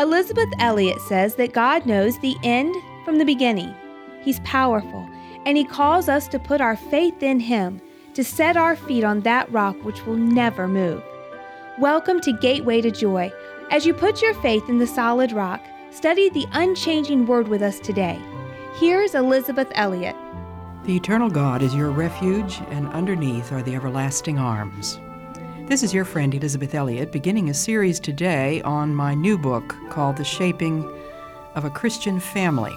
Elizabeth Elliot says that God knows the end from the beginning. He's powerful, and He calls us to put our faith in Him, to set our feet on that rock which will never move. Welcome to Gateway to Joy. As you put your faith in the solid rock, study the unchanging Word with us today. Here's Elizabeth Elliot. The eternal God is your refuge, and underneath are the everlasting arms. This is your friend Elizabeth Elliot, beginning a series today on my new book called The Shaping of a Christian Family.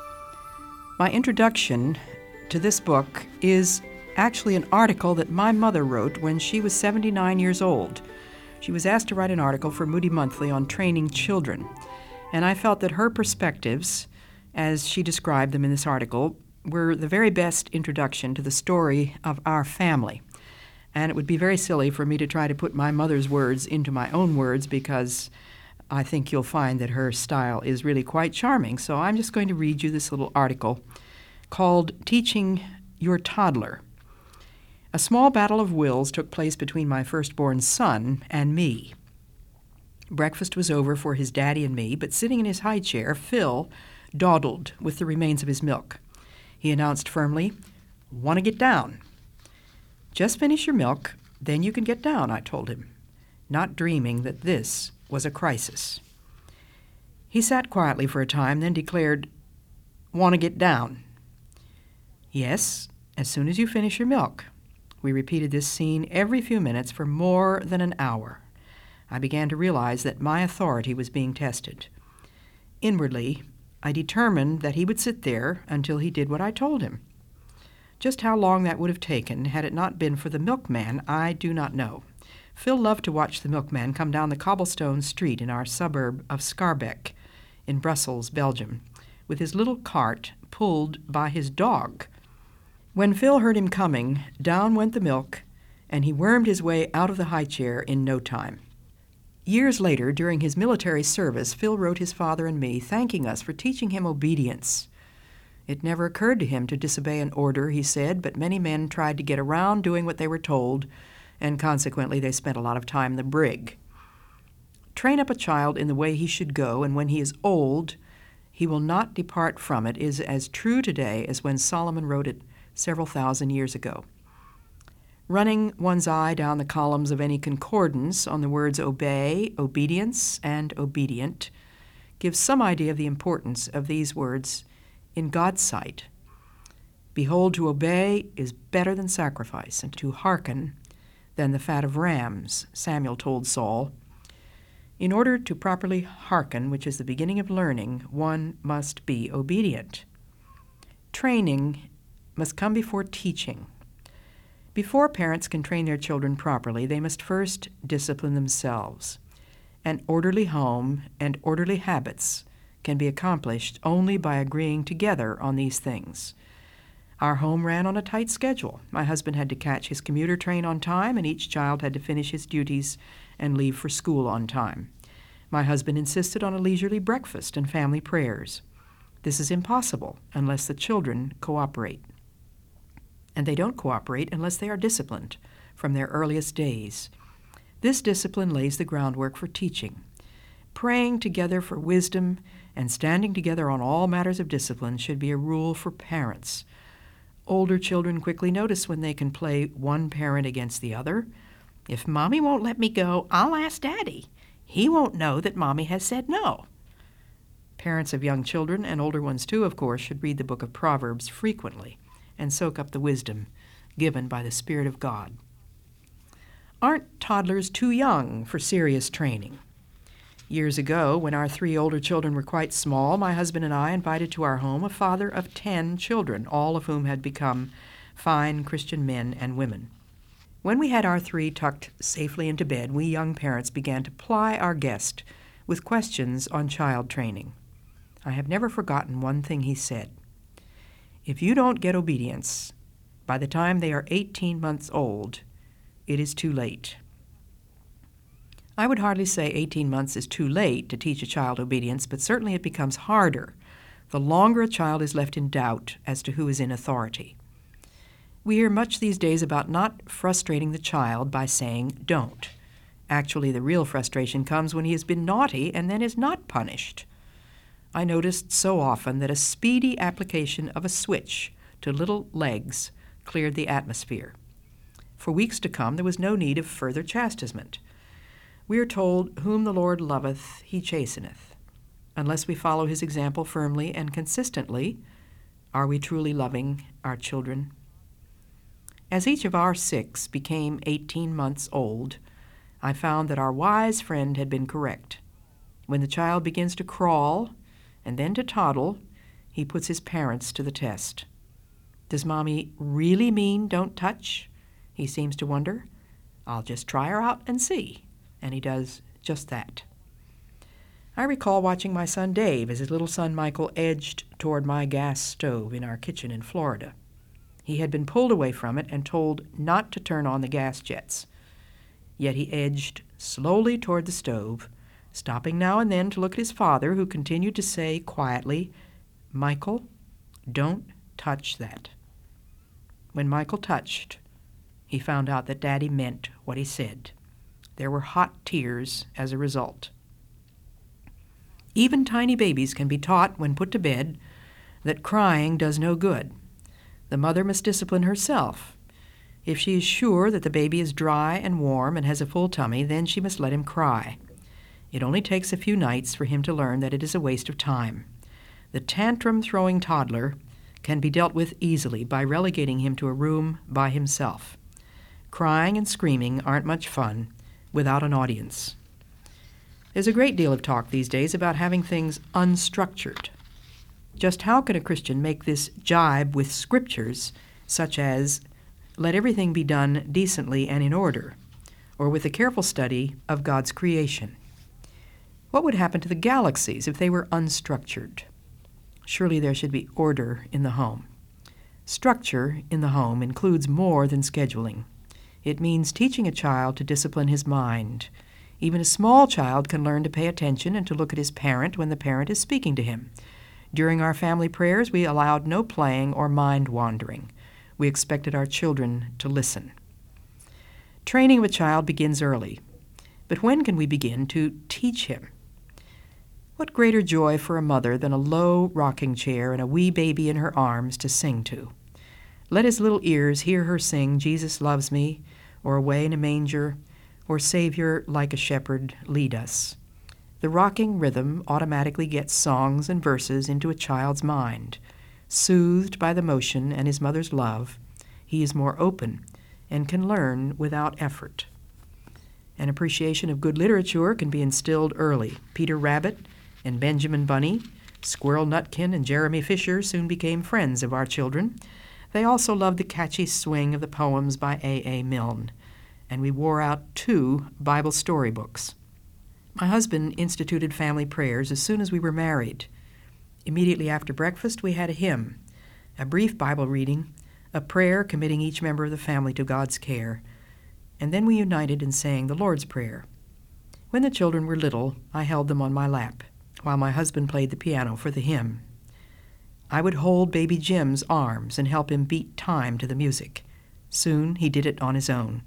My introduction to this book is actually an article that my mother wrote when she was 79 years old. She was asked to write an article for Moody Monthly on training children, and I felt that her perspectives, as she described them in this article, were the very best introduction to the story of our family. And it would be very silly for me to try to put my mother's words into my own words, because I think you'll find that her style is really quite charming. So I'm just going to read you this little article called Teaching Your Toddler. A small battle of wills took place between my firstborn son and me. Breakfast was over for his daddy and me, but sitting in his high chair, Phil dawdled with the remains of his milk. He announced firmly, "Want to get down?" "Just finish your milk, then you can get down," I told him, not dreaming that this was a crisis. He sat quietly for a time, then declared, "Want to get down?" "Yes, as soon as you finish your milk." We repeated this scene every few minutes for more than an hour. I began to realize that my authority was being tested. Inwardly, I determined that he would sit there until he did what I told him. Just how long that would have taken, had it not been for the milkman, I do not know. Phil loved to watch the milkman come down the cobblestone street in our suburb of Schaerbeek in Brussels, Belgium, with his little cart pulled by his dog. When Phil heard him coming, down went the milk, and he wormed his way out of the high chair in no time. Years later, during his military service, Phil wrote his father and me thanking us for teaching him obedience. It never occurred to him to disobey an order, he said, but many men tried to get around doing what they were told, and consequently they spent a lot of time in the brig. Train up a child in the way he should go, and when he is old, he will not depart from it, is as true today as when Solomon wrote it several thousand years ago. Running one's eye down the columns of any concordance on the words obey, obedience, and obedient gives some idea of the importance of these words in God's sight. Behold, to obey is better than sacrifice, and to hearken than the fat of rams, Samuel told Saul. In order to properly hearken, which is the beginning of learning, one must be obedient. Training must come before teaching. Before parents can train their children properly, they must first discipline themselves. An orderly home and orderly habits can be accomplished only by agreeing together on these things. Our home ran on a tight schedule. My husband had to catch his commuter train on time, and each child had to finish his duties and leave for school on time. My husband insisted on a leisurely breakfast and family prayers. This is impossible unless the children cooperate. And they don't cooperate unless they are disciplined from their earliest days. This discipline lays the groundwork for teaching. Praying together for wisdom and standing together on all matters of discipline should be a rule for parents. Older children quickly notice when they can play one parent against the other. If Mommy won't let me go, I'll ask Daddy. He won't know that Mommy has said no. Parents of young children, and older ones too, of course, should read the book of Proverbs frequently and soak up the wisdom given by the Spirit of God. Aren't toddlers too young for serious training? Years ago, when our 3 older children were quite small, my husband and I invited to our home a father of 10 children, all of whom had become fine Christian men and women. When we had our 3 tucked safely into bed, we young parents began to ply our guest with questions on child training. I have never forgotten one thing he said. If you don't get obedience by the time they are 18 months old, it is too late. I would hardly say 18 months is too late to teach a child obedience, but certainly it becomes harder the longer a child is left in doubt as to who is in authority. We hear much these days about not frustrating the child by saying don't, Actually, the real frustration comes when he has been naughty and then is not punished. I noticed so often that a speedy application of a switch to little legs cleared the atmosphere. For weeks to come, there was no need of further chastisement. We are told, "Whom the Lord loveth, he chasteneth." Unless we follow his example firmly and consistently, are we truly loving our children? As each of our 6 became 18 months old, I found that our wise friend had been correct. When the child begins to crawl and then to toddle, he puts his parents to the test. Does Mommy really mean don't touch? He seems to wonder. I'll just try her out and see. And he does just that. I recall watching my son Dave as his little son Michael edged toward my gas stove in our kitchen in Florida. He had been pulled away from it and told not to turn on the gas jets. Yet he edged slowly toward the stove, stopping now and then to look at his father, who continued to say quietly, "Michael, don't touch that." When Michael touched, he found out that Daddy meant what he said. There were hot tears as a result. Even tiny babies can be taught, when put to bed, that crying does no good. The mother must discipline herself. If she is sure that the baby is dry and warm and has a full tummy, then she must let him cry. It only takes a few nights for him to learn that it is a waste of time. The tantrum-throwing toddler can be dealt with easily by relegating him to a room by himself. Crying and screaming aren't much fun without an audience. There's a great deal of talk these days about having things unstructured. Just how can a Christian make this jibe with scriptures, such as, "Let everything be done decently and in order," or with a careful study of God's creation? What would happen to the galaxies if they were unstructured? Surely there should be order in the home. Structure in the home includes more than scheduling. It means teaching a child to discipline his mind. Even a small child can learn to pay attention and to look at his parent when the parent is speaking to him. During our family prayers, we allowed no playing or mind wandering. We expected our children to listen. Training of a child begins early. But when can we begin to teach him? What greater joy for a mother than a low rocking chair and a wee baby in her arms to sing to? Let his little ears hear her sing, "Jesus loves me," or "Away in a manger," or "Savior, like a shepherd, lead us." The rocking rhythm automatically gets songs and verses into a child's mind. Soothed by the motion and his mother's love, he is more open and can learn without effort. An appreciation of good literature can be instilled early. Peter Rabbit and Benjamin Bunny, Squirrel Nutkin and Jeremy Fisher soon became friends of our children. They also loved the catchy swing of the poems by A.A. Milne, and we wore out 2 Bible storybooks. My husband instituted family prayers as soon as we were married. Immediately after breakfast, we had a hymn, a brief Bible reading, a prayer committing each member of the family to God's care, and then we united in saying the Lord's Prayer. When the children were little, I held them on my lap, while my husband played the piano for the hymn. I would hold baby Jim's arms and help him beat time to the music. Soon he did it on his own.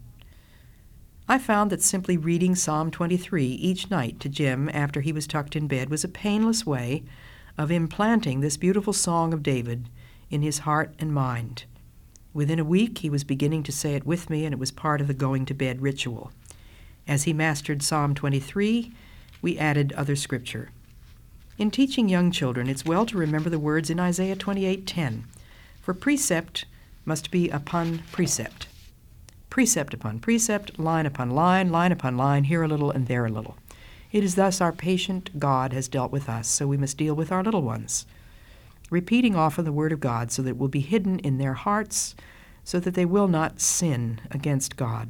I found that simply reading Psalm 23 each night to Jim after he was tucked in bed was a painless way of implanting this beautiful song of David in his heart and mind. Within a week, he was beginning to say it with me, and it was part of the going-to-bed ritual. As he mastered Psalm 23, we added other scripture. In teaching young children, it's well to remember the words in Isaiah 28:10, "For precept must be upon precept. Precept upon precept, line upon line, line upon line, here a little and there a little. It is thus our patient God has dealt with us, so we must deal with our little ones." Repeating often the word of God so that it will be hidden in their hearts, so that they will not sin against God.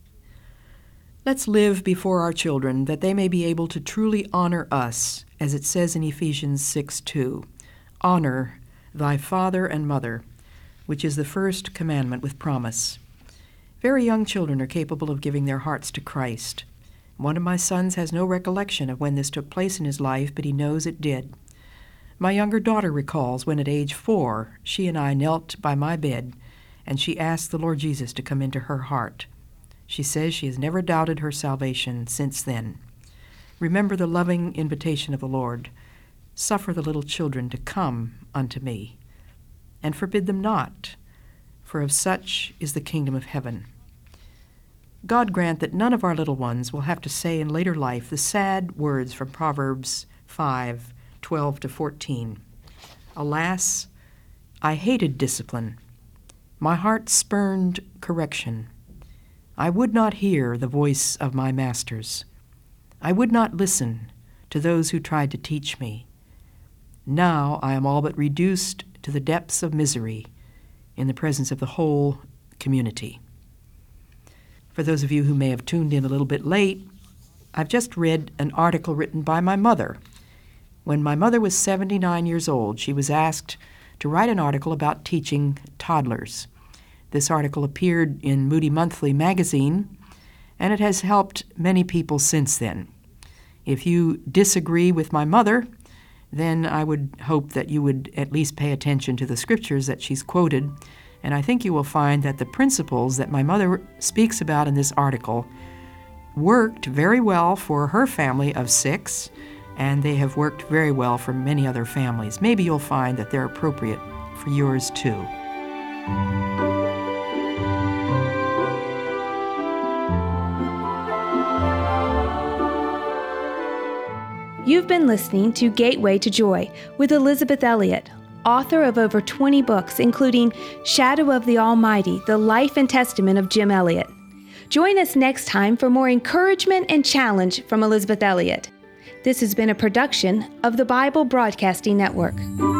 Let's live before our children that they may be able to truly honor us, as it says in Ephesians 6:2, "Honor thy father and mother," which is the first commandment with promise. Very young children are capable of giving their hearts to Christ. One of my sons has no recollection of when this took place in his life, but he knows it did. My younger daughter recalls when at age 4, she and I knelt by my bed, and she asked the Lord Jesus to come into her heart. She says she has never doubted her salvation since then. Remember the loving invitation of the Lord. Suffer the little children to come unto me, and forbid them not, for of such is the kingdom of heaven. God grant that none of our little ones will have to say in later life the sad words from Proverbs 5:12-14. Alas, I hated discipline. My heart spurned correction. I would not hear the voice of my masters. I would not listen to those who tried to teach me. Now I am all but reduced to the depths of misery in the presence of the whole community. For those of you who may have tuned in a little bit late, I've just read an article written by my mother. When my mother was 79 years old, she was asked to write an article about teaching toddlers. This article appeared in Moody Monthly magazine, and it has helped many people since then. If you disagree with my mother, then I would hope that you would at least pay attention to the scriptures that she's quoted, and I think you will find that the principles that my mother speaks about in this article worked very well for her family of 6, and they have worked very well for many other families. Maybe you'll find that they're appropriate for yours too. You've been listening to Gateway to Joy with Elizabeth Elliot, author of over 20 books, including Shadow of the Almighty, The Life and Testament of Jim Elliot. Join us next time for more encouragement and challenge from Elizabeth Elliot. This has been a production of the Bible Broadcasting Network.